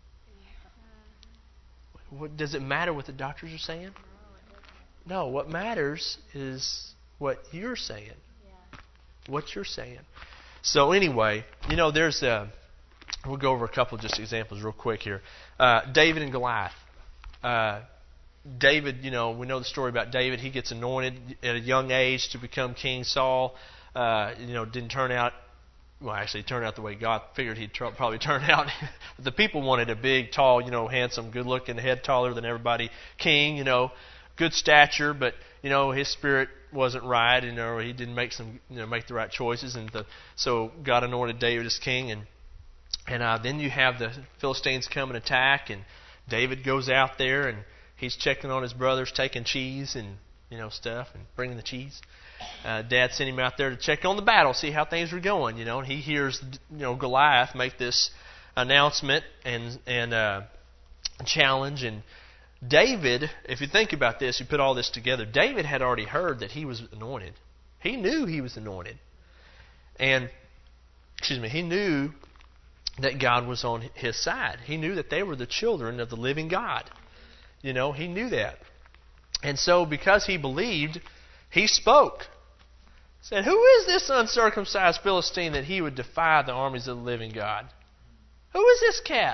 Yeah. What, does it matter what the doctors are saying? No, what matters is what you're saying. Yeah. What you're saying. So anyway, you know, there's a, we'll go over a couple of just examples real quick here. Uh, David and Goliath. Uh, David, you know, we know the story about David. He gets anointed at a young age to become King Saul. Uh, you know, didn't turn out, well, actually, it turned out the way God figured he'd tr- probably turn out. The people wanted a big, tall, you know, handsome, good-looking, head taller than everybody king, you know, good stature, but, you know, his spirit wasn't right, you know, he didn't make some, you know, make the right choices, and the, so God anointed David as king, and and uh, then you have the Philistines come and attack, and David goes out there, and he's checking on his brothers, taking cheese and you know stuff, and bringing the cheese. Uh, Dad sent him out there to check on the battle, see how things were going, you know. And he hears, you know, Goliath make this announcement and and uh, challenge, and David, if you think about this, you put all this together, David had already heard that he was anointed. He knew he was anointed. And, excuse me, he knew that God was on his side. He knew that they were the children of the living God. You know, he knew that. And so, because he believed, he spoke. Said, who is this uncircumcised Philistine that he would defy the armies of the living God? Who is this cat?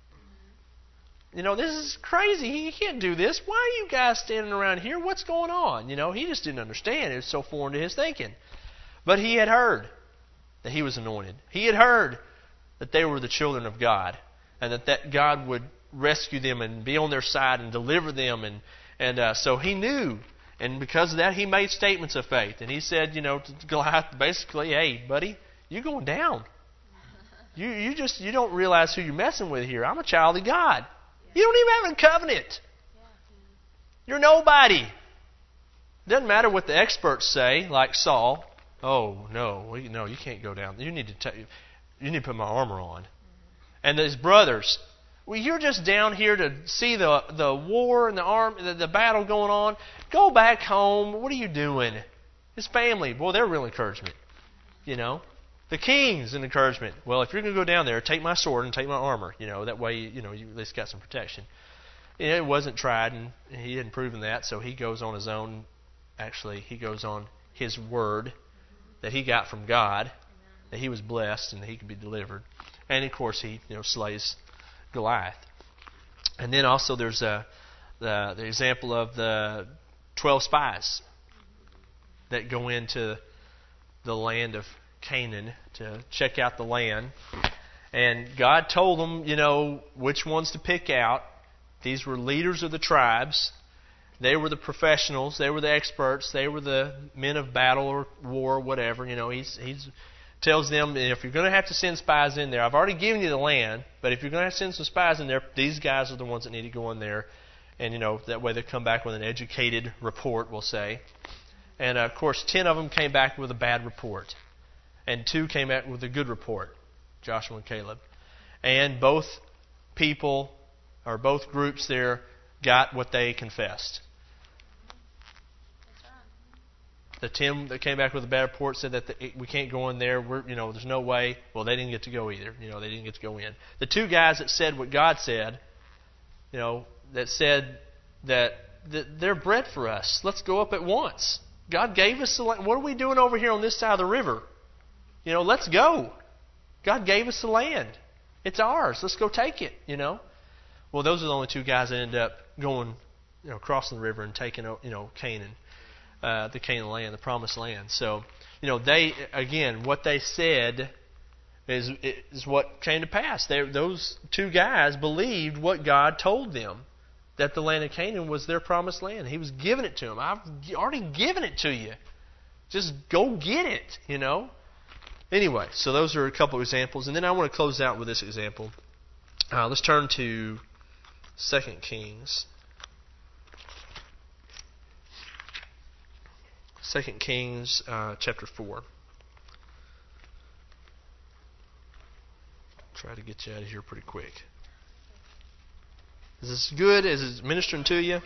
You know, this is crazy. He can't do this. Why are you guys standing around here? What's going on? You know, he just didn't understand. It was so foreign to his thinking. But he had heard that he was anointed. He had heard that they were the children of God, and that, that God would rescue them and be on their side and deliver them. And, and uh, so he knew. And because of that, he made statements of faith. And he said, you know, to Goliath, basically, hey, buddy, you're going down. You you just you don't realize who you're messing with here. I'm a child of God. You don't even have a covenant. You're nobody. Doesn't matter what the experts say, like Saul. Oh no, no, you can't go down. You need to t- you need to put my armor on. And his brothers Well, you're just down here to see the the war and the arm, the, the battle going on. Go back home. What are you doing? His family, boy, they're real encouragement. You know, the king's an encouragement. Well, if you're going to go down there, take my sword and take my armor. You know, that way, you know, you at least got some protection. You know, it wasn't tried, and he hadn't proven that, so he goes on his own. Actually, he goes on his word that he got from God, that he was blessed and that he could be delivered. And of course, he you know slays Goliath. And then also there's a, the the example of the twelve spies that go into the land of Canaan to check out the land. And God told them, you know, which ones to pick out. These were leaders of the tribes. They were the professionals. They were the experts. They were the men of battle or war or whatever. You know, he's he's tells them, if you're going to have to send spies in there, I've already given you the land, but if you're going to have to send some spies in there, these guys are the ones that need to go in there. And, you know, that way they come back with an educated report, we'll say. And, uh, of course, ten of them came back with a bad report. And two came back with a good report, Joshua and Caleb. And both people, or both groups there, got what they confessed. The ten that came back with a bad report said that the, we can't go in there. We're, you know, there's no way. Well, they didn't get to go either. You know, they didn't get to go in. The two guys that said what God said, you know, that said that, that they're bread for us. Let's go up at once. God gave us the land. What are we doing over here on this side of the river? You know, let's go. God gave us the land. It's ours. Let's go take it. You know. Well, those are the only two guys that ended up going, you know, crossing the river and taking, you know, Canaan. Uh, the Canaan land, the promised land. So, you know, they, again, what they said is is what came to pass. They, those two guys believed what God told them, that the land of Canaan was their promised land. He was giving it to them. I've already given it to you. Just go get it, you know. Anyway, so those are a couple of examples. And then I want to close out with this example. Uh, let's turn to Second Kings. Second Kings uh, chapter four. Try to get you out of here pretty quick. Is this good? Is it ministering to you?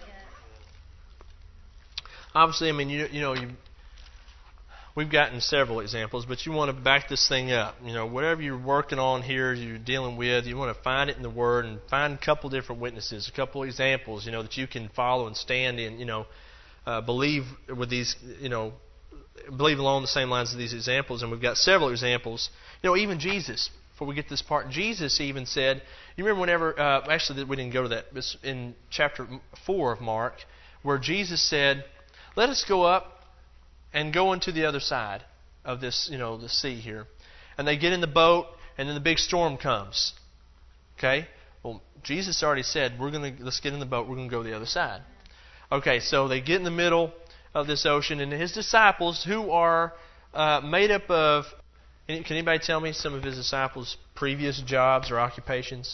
Obviously, I mean, you you know, you, we've gotten several examples, but you want to back this thing up. You know, whatever you're working on here, you're dealing with, you want to find it in the Word and find a couple different witnesses, a couple examples, you know, that you can follow and stand in, you know. Uh, believe with these, you know, believe along the same lines of these examples, and we've got several examples. You know, even Jesus. Before we get to this part, Jesus even said, you remember whenever, uh, actually we didn't go to that, but in chapter four of Mark, where Jesus said, "Let us go up and go into the other side of this, you know, the sea here." And they get in the boat, and then the big storm comes. Okay, well, Jesus already said, "We're gonna let's get in the boat. We're gonna go to the other side." Okay, so they get in the middle of this ocean, and his disciples, who are uh, made up of, can anybody tell me some of his disciples' previous jobs or occupations?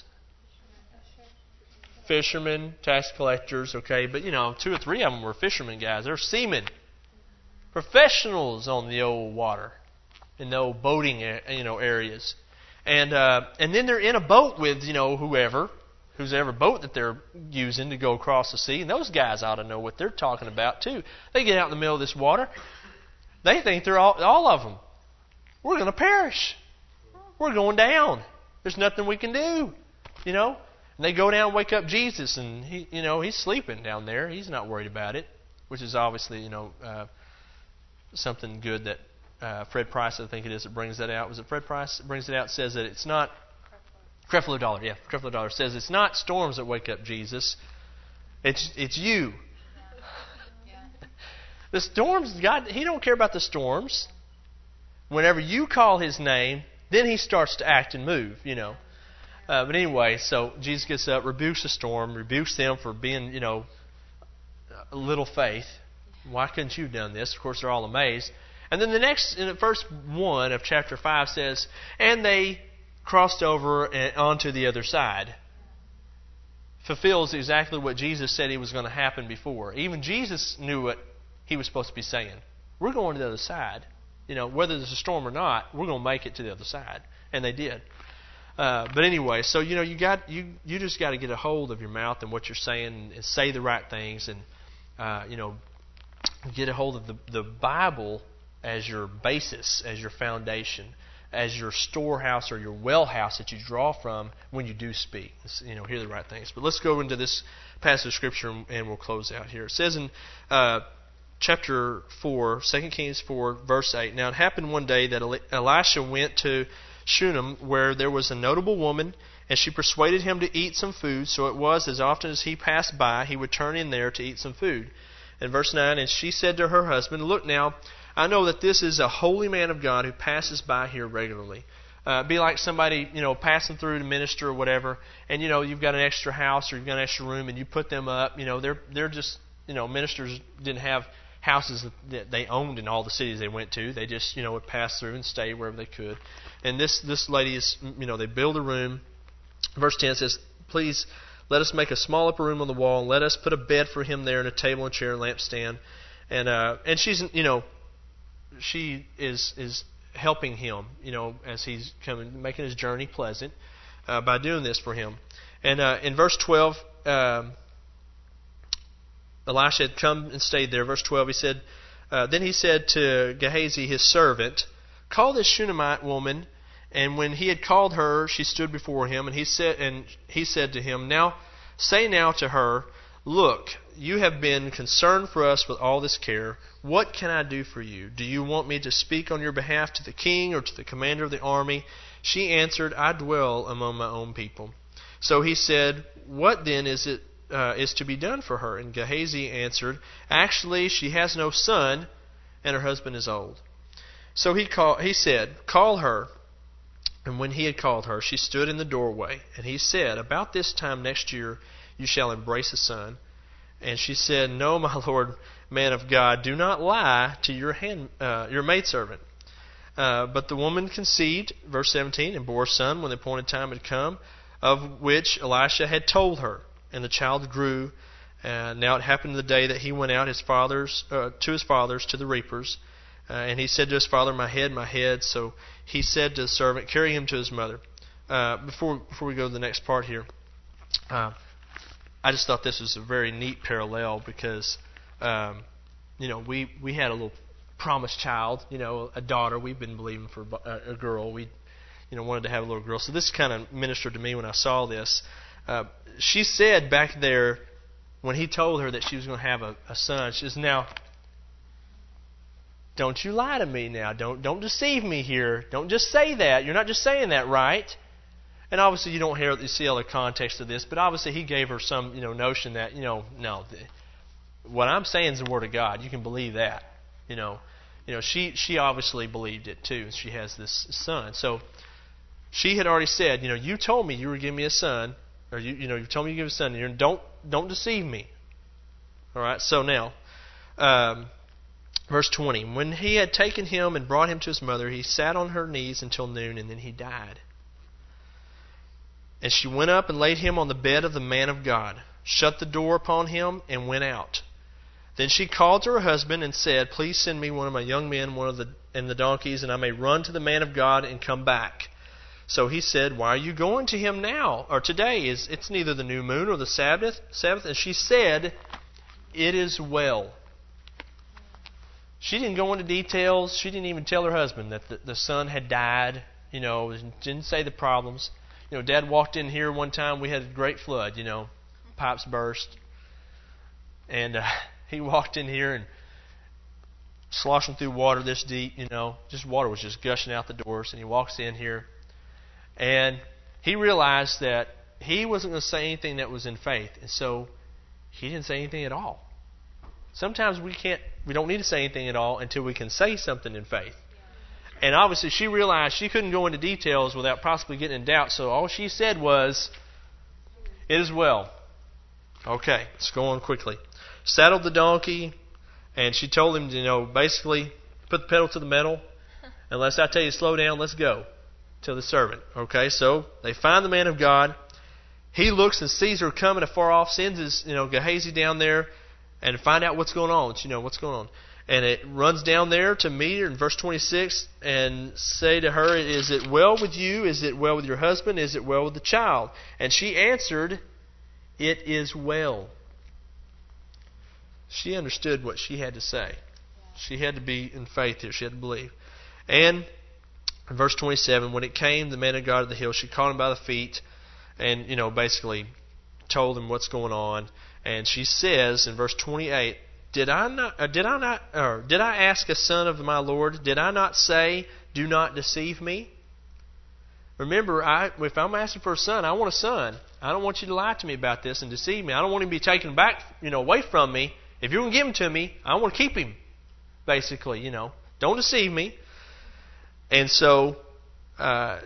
Fishermen, tax collectors, okay, but you know, two or three of them were fishermen guys. They're seamen, professionals on the old water, in the old boating, you know, areas, and uh, and then they're in a boat with, you know, whoever. Whose ever boat that they're using to go across the sea. And those guys ought to know what they're talking about too. They get out in the middle of this water. They think they're all, all of them. We're going to perish. We're going down. There's nothing we can do. You know? And they go down and wake up Jesus. And, he, you know, he's sleeping down there. He's not worried about it. Which is obviously, you know, uh, something good that uh, Fred Price, I think it is, that brings that out. Was it Fred Price that brings it out? Says that it's not... Creflo Dollar, yeah. Creflo Dollar says it's not storms that wake up Jesus. It's it's you. Yeah. The storms, God, He don't care about the storms. Whenever you call His name, then He starts to act and move, you know. Uh, but anyway, so Jesus gets up, rebukes the storm, rebukes them for being, you know, a little faith. Why couldn't you have done this? Of course, they're all amazed. And then the next, in the first one of chapter five says, and they crossed over and onto the other side. Fulfills exactly what Jesus said He was going to happen before. Even Jesus knew what He was supposed to be saying. We're going to the other side. You know, whether there's a storm or not, we're going to make it to the other side. And they did. Uh, but anyway, so you know you got you you just got to get a hold of your mouth and what you're saying and say the right things, and uh, you know get a hold of the the Bible as your basis, as your foundation, as your storehouse or your well house that you draw from when you do speak. You know, hear the right things. But let's go into this passage of Scripture and we'll close out here. It says in uh, chapter four, Second Kings four, verse eight, "Now it happened one day that Elisha went to Shunem, where there was a notable woman, and she persuaded him to eat some food. So it was, as often as he passed by, he would turn in there to eat some food." And verse nine, "And she said to her husband, 'Look now, I know that this is a holy man of God who passes by here regularly.'" Uh, be like somebody, you know, passing through to minister or whatever, and you know you've got an extra house or you've got an extra room, and you put them up. You know, they're they're just, you know, ministers didn't have houses that they owned in all the cities they went to. They just, you know, would pass through and stay wherever they could. And this this lady is, you know, they build a room. Verse ten says, "Please let us make a small upper room on the wall, and let us put a bed for him there, and a table and chair and lampstand." And uh, and she's, you know, she is is helping him, you know, as he's coming, making his journey pleasant uh, by doing this for him. And uh, in verse twelve. Um, Elisha had come and stayed there. Verse twelve, he said, uh, "Then he said to Gehazi, his servant, 'Call this Shunammite woman.' And when he had called her, she stood before him. And he said, and he said to him, 'Now say now to her, Look, you have been concerned for us with all this care. What can I do for you? Do you want me to speak on your behalf to the king or to the commander of the army?' She answered, 'I dwell among my own people.' So he said, 'What then is it Uh, is to be done for her?' And Gehazi answered, 'Actually, she has no son, and her husband is old.' So he call, he said, 'Call her.' And when he had called her, she stood in the doorway. And he said, 'About this time next year you shall embrace a son.' And she said, 'No, my lord, man of God, do not lie to your hand, uh, your maidservant.' Uh, but the woman conceived, verse seventeen, and bore a son when the appointed time had come, of which Elisha had told her. And the child grew. And now it happened the day that he went out his father's uh, to his father's to the reapers. Uh, and he said to his father, 'My head, my head.' So he said to the servant, 'Carry him to his mother.'" Uh, before before we go to the next part here, uh, I just thought this was a very neat parallel because, um, you know, we we had a little promised child, you know, a daughter. We've been believing for a, a girl. We, you know, wanted to have a little girl. So this kind of ministered to me when I saw this. Uh, she said back there when he told her that she was going to have a, a son, she says, "Now, don't you lie to me now. Don't don't deceive me here. Don't just say that. You're not just saying that, right?" And obviously you don't hear you see all the context of this, but obviously he gave her some, you know, notion that, you know, no, the, what I'm saying is the Word of God. You can believe that. You know, you know, she she obviously believed it too. She has this son. So she had already said, you know, you told me you were giving me a son. Or you, you know, you told me you give a son. And don't don't deceive me. All right. So now, um, verse twenty. When he had taken him and brought him to his mother, he sat on her knees until noon, and then he died. And she went up and laid him on the bed of the man of God, shut the door upon him, and went out. Then she called to her husband and said, "Please send me one of my young men, one of the and the donkeys, and I may run to the man of God and come back." So he said, "Why are you going to him now, or today? Is it's neither the new moon or the Sabbath." Sabbath. And she said, "It is well." She didn't go into details. She didn't even tell her husband that the, the son had died. You know, didn't say the problems. You know, Dad walked in here one time. We had a great flood. You know, pipes burst, and uh, he walked in here and sloshing through water this deep. You know, just water was just gushing out the doors. And he walks in here. And he realized that he wasn't going to say anything that was in faith. And so he didn't say anything at all. Sometimes we can't, we don't need to say anything at all until we can say something in faith. And obviously she realized she couldn't go into details without possibly getting in doubt. So all she said was, "It is well." Okay, let's go on quickly. Saddled the donkey, and she told him, you know, basically, put the pedal to the metal. Unless I tell you to slow down, let's go. To the servant. Okay, so they find the man of God. He looks and sees her coming afar off, sends his, you know, Gehazi down there and find out what's going on. You know, what's going on. And it runs down there to meet her in verse twenty-six and say to her, is it well with you? Is it well with your husband? Is it well with the child? And she answered, it is well. She understood what she had to say. She had to be in faith here. She had to believe. And in verse twenty-seven, when it came, the man of God of the hill, she caught him by the feet and, you know, basically told him what's going on. And she says in verse twenty-eight, Did I not? Uh, did I not? Or did I ask a son of my Lord? Did I not say, "Do not deceive me"? Remember, I, if I'm asking for a son, I want a son. I don't want you to lie to me about this and deceive me. I don't want him to be taken back, you know, away from me. If you're going to give him to me, I want to keep him. Basically, you know, don't deceive me. And so uh,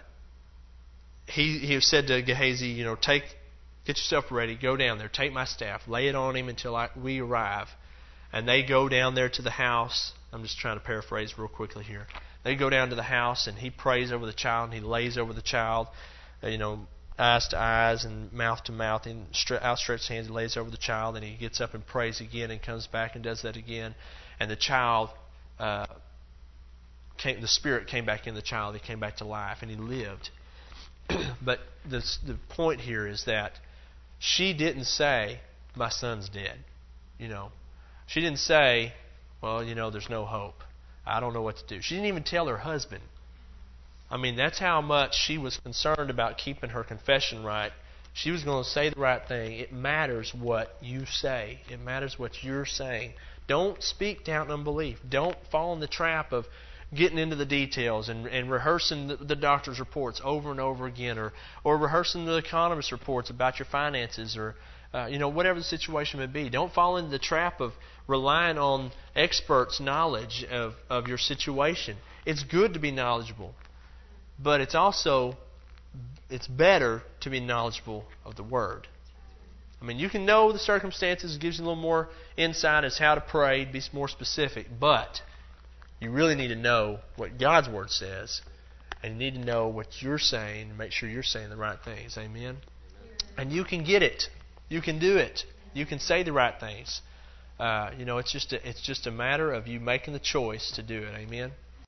he he said to Gehazi, you know, take, get yourself ready, go down there, take my staff, lay it on him until I, we arrive. And they go down there to the house. I'm just trying to paraphrase real quickly here. They go down to the house, and he prays over the child, and he lays over the child, you know, eyes to eyes and mouth to mouth, and outstretched hands, he lays over the child, and he gets up and prays again and comes back and does that again. And the child, uh, came, the spirit came back in the child. He came back to life, and he lived. But this, the point here is that she didn't say, my son's dead, you know. She didn't say, well, you know, there's no hope. I don't know what to do. She didn't even tell her husband. I mean, that's how much she was concerned about keeping her confession right. She was going to say the right thing. It matters what you say. It matters what you're saying. Don't speak doubt and unbelief. Don't fall in the trap of getting into the details and, and rehearsing the, the doctor's reports over and over again, or, or rehearsing the economist's reports about your finances, or Uh, you know, whatever the situation may be. Don't fall into the trap of relying on experts' knowledge of, of your situation. It's good to be knowledgeable, but it's also it's better to be knowledgeable of the Word. I mean, you can know the circumstances. It gives you a little more insight as how to pray, be more specific, but you really need to know what God's Word says, and you need to know what you're saying and make sure you're saying the right things. Amen? And you can get it. You can do it. You can say the right things. Uh, you know, it's just a, it's just a matter of you making the choice to do it. Amen.